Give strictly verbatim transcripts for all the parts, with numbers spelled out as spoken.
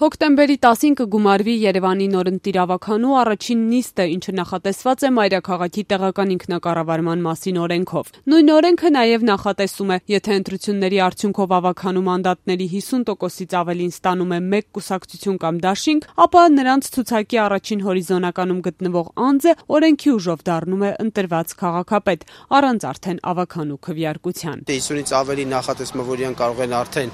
Հոկտեմբերի տասին կգումարվի Երևանի նորընտիր ավագանու առաջին նիստը, ինչը նախատեսված է մայրաքաղաքի տեղական ինքնակառավարման մասին օրենքով։ Նույն օրենքը նաև նախատեսում է, եթե ընտրությունների արդյունքով ավագանու մանդատների հիսուն տոկոսից ավելին ստանում է մեկ կուսակցություն կամ դաշինք, ապա նրանց ցուցակի առաջին հորիզոնականում գտնվող անձը օրենքի ուժով դառնում է ընտրված քաղաքապետ, առանց արդեն ավագանու քվեարկության։ հիսունից ավելի նախատեսում է, որ իրենք կարող են արդեն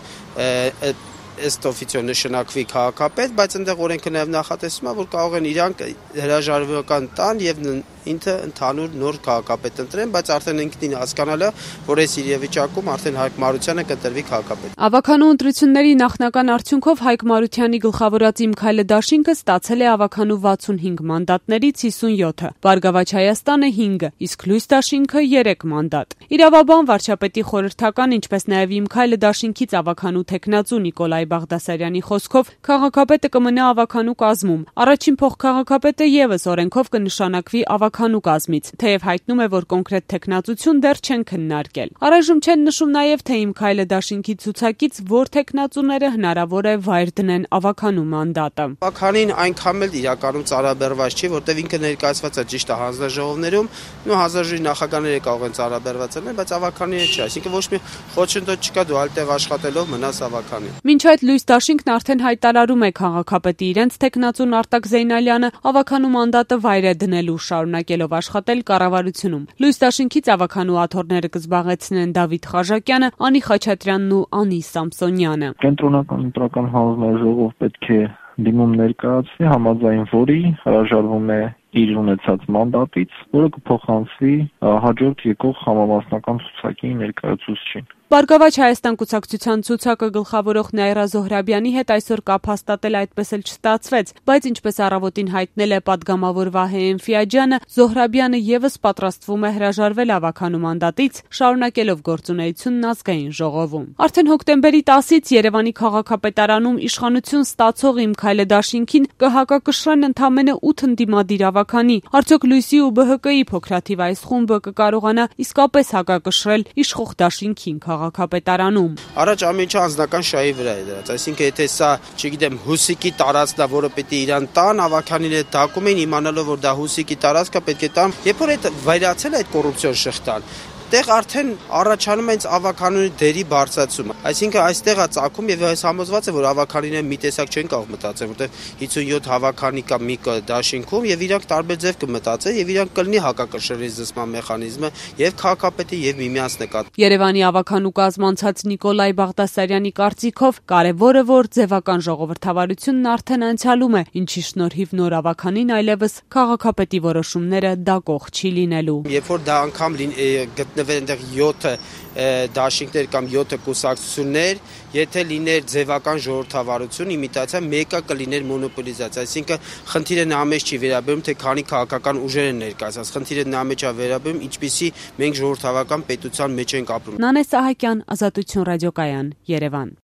ըստ օֆիցիո նշանակվի քաղաքապետ, բայց այնտեղ օրենքը նաև նախատեսում է, որ կարող են իրանք հրաժարվական տան եւ ինքը ընդհանուր նոր քաղաքապետ ընտրեն, բայց արդեն ինքնին հասկանալ է, որ այս իրավիճակում արդեն Հայկ Մարությանը կընտրվի քաղաքապետ։ Ավագանու ընտրությունների նախնական արդյունքով Հայկ Մարությանի գլխավորած Իմ Քայլը դաշինքը ստացել է ավագանու վաթսունհինգ մանդատներից հիսունյոթը, Բարգավաճ Հայաստանը հինգը, իսկ Լույս դաշինքը երեք մանդատ։ Իրավաբան, վարչապետի խորհրդական, ինչպես նաև Իմ Քայլը դաշինքից ավագանու թեկնածու Նիկոլայ Բաղդասարյանի խոսքով քաղաքապետը կմնա ավագանու կազմում։ Առաջին փոխքաղաքապետը եւս օրենքով կնշանակվի ավագանու կազմից, թեև հայտնում է, որ կոնկրետ թեկնածություն դեռ չեն քննարկել։ Առայժմ չեն նշում նաև, թե Իմ Քայլը դաշինքի ցուցակից որ թեկնածուները հնարավոր է վայր դնեն ավագանու մանդատը։ Ավագանին այնքան էլ իրականում ծառաբերված չի, որտեղ ինքը ներկայացված է ճիշտ է հանձնաժողովներում, ու հանձնաժողովի նախագահները կարող են ծառաբերված լինել, բայց ավագանին չէ, այսինքն ոչ մի խոչընդոտ չկա, դու այլտեղ աշխատելով մնաս ավագանի։ Մինչ այդ Լույս դաշինքն արդեն հայտարարում է քաղաքապետի իրենց թեկնածուն Արտակ Զեյնալյանը ավագանու մանդատը վայր է դնելու, շարունակելով աշխատել կառավարությունում։ Լույս դաշինքից ավագանու աթոռները կզբաղեցնեն Դավիթ Խաչատյանը, Անի Խաչատրյանն ու Անի Սամսոնյանը։ Կենտրոնական ընտրական հանձնաժողով պետք է դիմում ներկայացնի, համաձայն որի հրաժարվում է իր ունեցած մանդատից, որը կփոխանցվի հաջորդ եկող համամասնական ցուցակի ներկայացուցչին։ Բարգավաճ Հայաստան կուսակցության ցուցակը գլխավորող Նաիրա Զոհրաբյանի հետ այսօր կապ հաստատել այդպես էլ չստացվեց, բայց ինչպես առավոտին հայտնել է падգամավոր Վահե Էնֆիաջյանը, Զոհրաբյանը եւս պատրաստվում է հրաժարվել ավագանու մանդատից, շարունակելով գործունեությունն ազգային ժողովում։ Արդեն հոկտեմբերի տասից Երևանի քաղաքապետարանում իշխանություն ստացող Իմ Քայլը դաշինքին կհակակշռեն ընդամենը ութ ընդդիմադիր ավագանի։ Արդյոք Լույսի ու Բ Հ Կ-ի փոքրաթիվ այս խումբը կկարողանա իսկապես հակակշռել իշխող դաշինքին քաղաքապետարանում։ Առաջ ամեն ինչը անձնական շահի վրա է դրած, այսինքն եթե սա, չգիտեմ, Հուսիկի տարածքն է, որը պետք է իրան տան, ավագանին հետ դակում են, իմանալով որ դա Հուսիկի տարածք է, պետք է տան։ Երբ որ այդ վայրացել է այդ կոռուպցիոն շղթան, այդտեղ արդեն առաջանում է ավագանունի դերի բարձրացումը։ Այսինքն այստեղ է ծագում եւ այս համոզված է, որ ավագանիները մի տեսակ չեն կարող մտածել, որտեղ հիսունյոթ ավագանի կա մի դաշինքում եւ իրանք տարբեր ձև կմտածեն եւ իրանք կլինի հակակշռի զսպման մեխանիզմը եւ քաղաքապետի եւ միմյանց նկատմամբ։ Երևանի ավագանու կազմանցած Նիկոլայ Բաղդասարյանի կարծիքով կարևորը որ ձևական ժողովրդավարությունն արդեն անցյալում է, ինչի շնորհիվ նոր ավագանին այլևս քաղաքապետի որոշումները դակող չի լինելու։ Երբ որ դա անգամ գտնվեն այնտեղ յոթ դաշինքներ կամ յոթ կուսակցություններ, եթե լիներ ձևական ժողովրդավարություն, իմիտացիա, մեկը կլիներ մոնոպոլիզացիա, այսինքն խնդիրը նա մեջ չի վերաբերում, թե քանի քաղաքական ուժեր են ներկայացած, խնդիրը նա մեջ է վերաբերում, ինչպիսի մենք ժողովրդավարական պետության մեջ ենք ապրում։ Նանե Սահակյան, Ազատություն ռադիոկայան, Երևան։